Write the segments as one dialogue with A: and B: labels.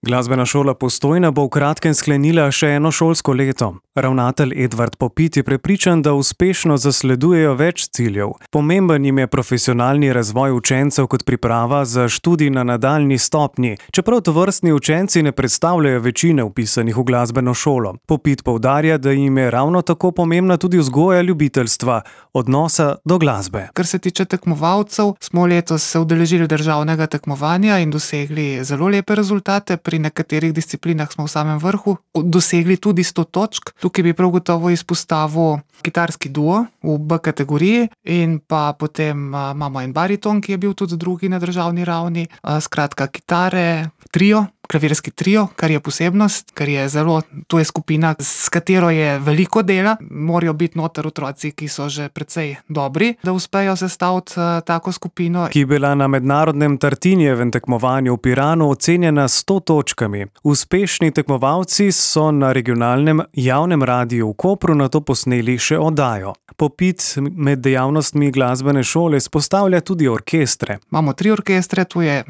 A: Glasbena šola Postojna bo v kratkem sklenila še eno šolsko leto. Ravnatelj Edvard Popit je prepričan, da uspešno zasledujejo več ciljev. Pomemben jim je profesionalni razvoj učencev kot priprava za študij na nadaljnji stopnji, čeprav tovrstni učenci ne predstavljajo večine vpisanih v glasbeno šolo. Popit poudarja, da jim je ravno tako pomembna tudi vzgoja ljubiteljstva, odnosa do glasbe.
B: Kar se tiče tekmovalcev, smo letos se udeležili državnega tekmovanja in dosegli zelo lepe rezultate. Pri nekaterih disciplinah smo v samem vrhu, dosegli tudi 100 točk. Tukaj bi prav gotovo izpostavil kitarski duo v B kategoriji in pa potem imamo en bariton, ki je bil tudi drugi na državni ravni. Skratka, kitare, trio, klavirski trio, kar je posebnost, to je skupina, s katero je veliko dela. Morajo biti noter otroci, ki so že precej dobri, da uspejo sestaviti tako skupino.
A: Ki je bila na mednarodnem Tartinijevem tekmovanju v Piranu ocenjena 100 točkami. Uspešni tekmovalci so na regionalnem javnem radiju v Kopru nato posneli še oddajo. Popit med dejavnostmi glasbene šole izpostavlja tudi orkestre.
B: Imamo 3 orkestre, tu je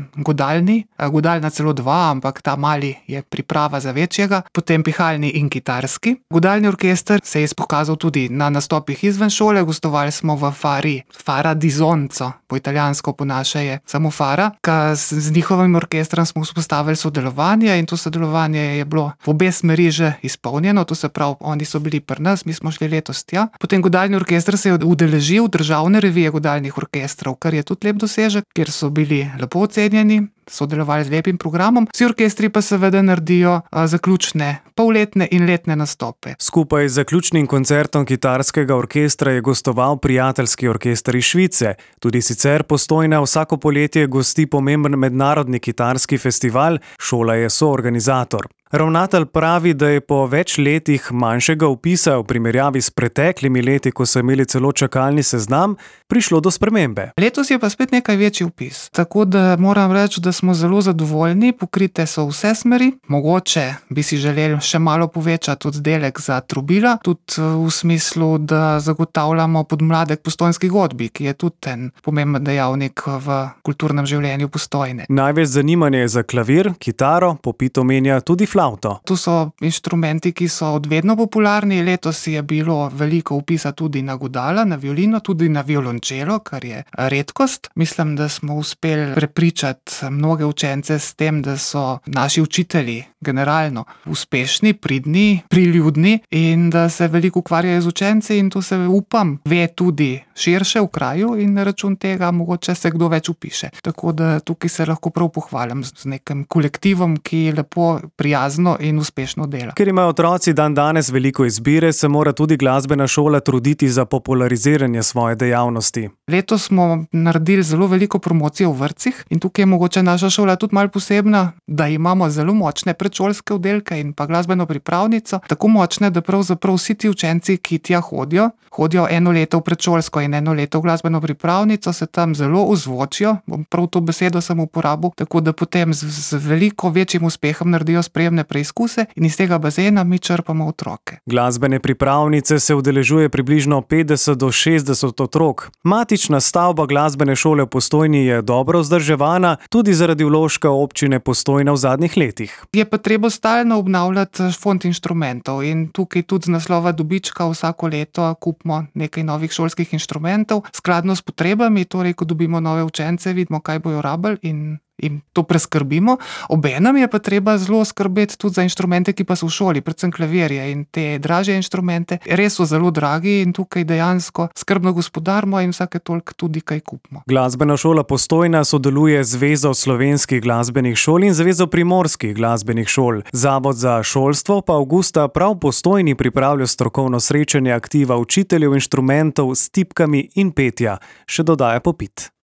B: godalna celo 2, ampak ta mali je priprava za večjega, potem pihalni in kitarski. Godalni orkester se je pokazal tudi na nastopih izven šole, gostovali smo v Fara di Zonzo, po italijansko po naše je samo Fara, z njihovim orkestrom smo vzpostavili sodelovanje in to sodelovanje je bilo v obe smeri že izpolnjeno, to se pravi, oni so bili pri nas, mi smo šli letos tja. Potem godalni orkester se je udeležil državne revije godalnih orkestrov, kar je tudi lep dosežek, kjer so bili lepo ocenjeni, sodelovali z lepim programom. Vsi orkestri pa seveda naredijo zaključne polletne in letne nastope.
A: Skupaj z zaključnim koncertom kitarskega orkestra je gostoval prijateljski orkester iz Švice. Tudi sicer Postojna vsako poletje gosti pomemben mednarodni kitarski festival, šola je soorganizator. Ravnatelj pravi, da je po več letih manjšega vpisa v primerjavi s preteklimi leti, ko so imeli celo čakalni seznam, prišlo do spremembe.
B: Letos je pa spet nekaj večji vpis. Tako da moram reči, da smo zelo zadovoljni, pokrite so vse smeri. Mogoče bi si želeli še malo povečati oddelek za trobila, tudi v smislu, da zagotavljamo podmladek Postojnski godbi, ki je tudi en pomemben dejavnik v kulturnem življenju Postojne.
A: Največ zanimanja je za klavir, kitaro, Popit omenja tudi flavto.
B: Tu so inštrumenti, ki so od vedno popularni. Letos je bilo veliko vpisa tudi na godala, na violino, tudi na violončelo, kar je redkost. Mislim, da smo uspeli prepričati mnoge učence s tem, da so naši učitelji generalno uspešni, pridni, priljudni in da se veliko ukvarjajo z učenci in to se upam ve tudi širše v kraju in na račun tega mogoče se kdo več vpiše. Tako da tukaj se lahko prav pohvalim z nekim kolektivom, ki lepo, prijazno in uspešno dela.
A: Ker imajo otroci danes veliko izbire, se mora tudi glasbena šola truditi za populariziranje svoje dejavnosti.
B: Letos smo naredili zelo veliko promocijo v vrtcih in tukaj je mogoče naša šola tudi malo posebna, da imamo zelo močne predšolske oddelke in pa glasbeno pripravnico, tako močne, da pravzaprav vsi ti učenci, ki tja hodijo 1 leto v predšolsko in 1 leto v glasbeno pripravnico, se tam zelo ozvočijo, bom prav to besedo sem uporabil, tako da potem z veliko večjim uspehom naredijo sprejemne preizkuse in iz tega bazena mi črpamo otroke.
A: Glasbene pripravnice se udeležuje približno 50 do 60 otrok. Matična stavba glasbene šole v Postojni je dobro vzdrževana, tudi zaradi vložka občine Postojna v zadnjih letih.
B: Je pa treba stalno obnavljati fond inštrumentov in tukaj tudi z naslova dobička vsako leto kupimo nekaj novih šolskih inštrumentov, skladno s potrebami, torej ko dobimo nove učence, vidimo, kaj bojo rabili in to preskrbimo. Obenem je pa treba zelo skrbeti tudi za inštrumente, ki pa so v šoli, predvsem klavirje in te dražje inštrumente. Res so zelo dragi in tukaj dejansko skrbno gospodarimo in vsake toliko tudi kaj kupimo.
A: Glasbena šola Postojna sodeluje z Zvezo slovenskih glasbenih šol in Zvezo primorskih glasbenih šol. Zavod za šolstvo pa avgusta prav v Postojni pripravlja strokovno srečanje aktiva učiteljev inštrumentov s tipkami in petja, še dodaja Popit.